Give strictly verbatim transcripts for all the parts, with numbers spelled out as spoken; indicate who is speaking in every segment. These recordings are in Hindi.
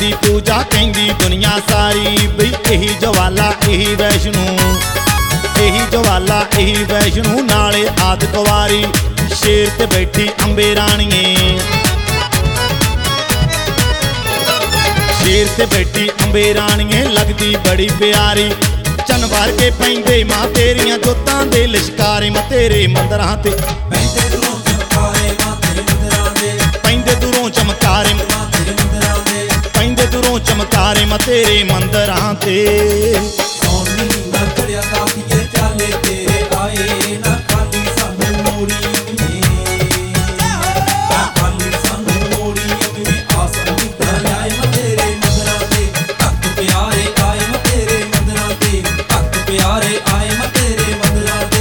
Speaker 1: करदी पूजा कहंदी दुनिया सारी बई यही जवाला यही वैष्णो यही जवाला यही वैष्णो नाले आद कुवारी शेर ते बैठी अंबे राणीए शेर ते बैठी अंबे राणीए लगदी बड़ी प्यारी चन भर के पैंदे मां तेरियां जोतां दे लिशकारे मां तेरे मंदरां ते पैंदे दूरों चमकारे मां तेरे मंदरां दे पैंदे दूरों चमकारे मां तेरे मंदरां दे पैंदे दूरों चमकारे मां तेरे मंदरां ते
Speaker 2: सोनी ना चढ़िया काफिए चाले तेरे आए ना खाली सानू मोड़ी ना खाली सानू मोड़ी में आसन निकल आए मां तेरे मंदरां दे भक्त प्यारे आए मां तेरे मंदरां दे भक्त प्यारे आए मां तेरे मंदरां दे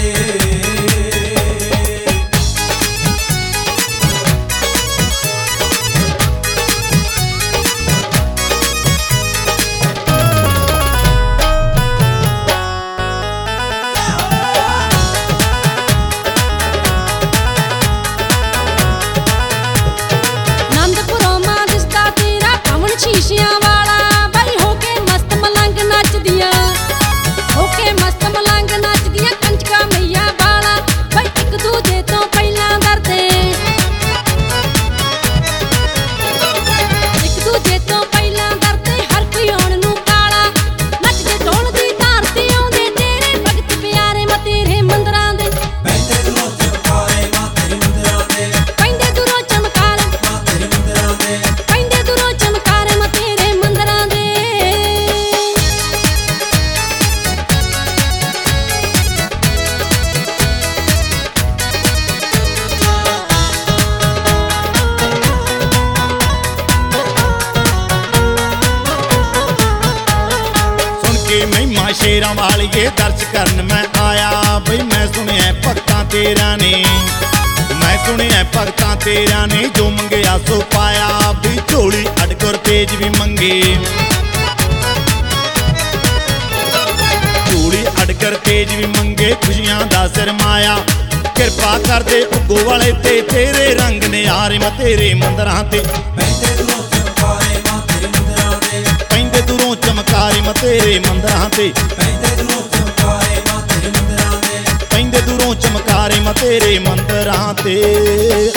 Speaker 3: शीशियां वाला बई होके मस्त मलंग नचदियां होके मस्त मलंग नचदियां कंचका मैया वाला बई एक दूजे तो पहला डरदे एक दूजे तो पहला डरदे हर कोई आउण नूं काला नचदे ढोलदी धरती आउंदे तेरे भगत प्यारे मां तेरे मंदरां दे
Speaker 2: पैंदे दूरों चमकारे मां तेरे मंदरां दे
Speaker 3: पैंदे दूरों चमकारे
Speaker 2: मां तेरे मंदरां दे
Speaker 3: पैंदे दूरों चमकारे तेरे मंदरां दे
Speaker 1: सुन के महिमा शेरां वालिए दर्श करन मैं आया बई मैं सुनिया भगतां तेरा ने मैं सुनिया भगतां तेरा ने जो मंगया सो पाया भी झोली अड़कर तेज भी मंगे झोली अड़कर तेज भी मंगे खुशियां दा सिर माया कृपा कर दे उगो वाले ते तेरे रंग ने यारे मैं तेरे मंदरां ते
Speaker 2: पैंदे दूरों चमकारे मां तेरे मंदरां दे
Speaker 1: पैंदे दूरों चमकारे मैं तेरे मंदरां ते
Speaker 2: पैंदे दूरों चमकारे मां तेरे मंदरां दे
Speaker 1: पैंदे दूरों चमकारे मैं तेरे मंदरां ते।